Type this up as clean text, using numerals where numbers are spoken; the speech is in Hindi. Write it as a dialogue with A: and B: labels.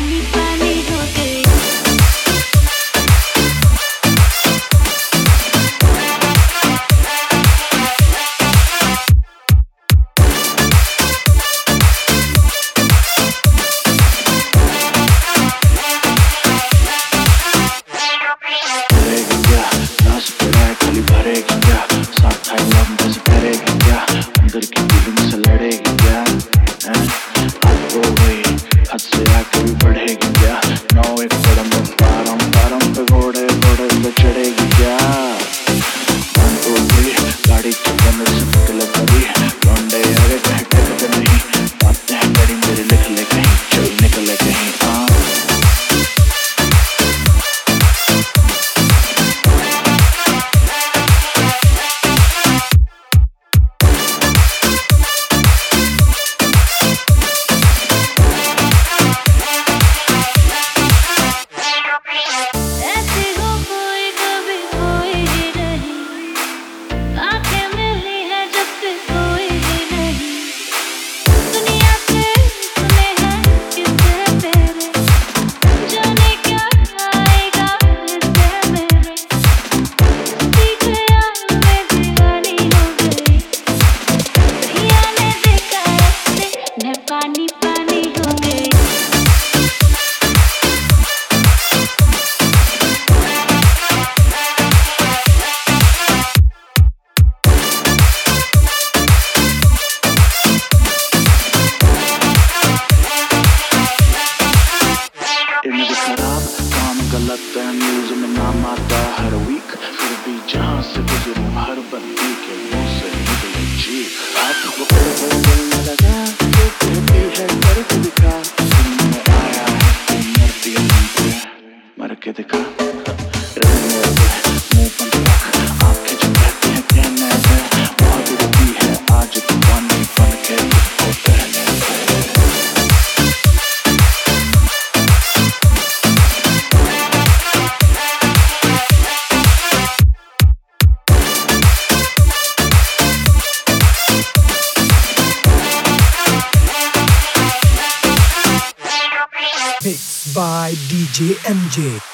A: पानी पानी हो गई। पानी पानी हो गई।
B: इमेज खराब काम गलत है, न्यूज में नाम आता हर वीक, फिर भी जहाँ से गुजरूं हर बंदी के मुंह से निकले चीख। हाथ पकड़ कर दिल में लगा तो फिर भी है करके दिखा, सुनने आया है तू मरती है मर के दिखा। मुंह बंद रख आंखें जो कहती हैं कहने से, बहुत रुकी है आज तू पानी बन के तुझको कहने से।
C: Mixed by DJ MJ.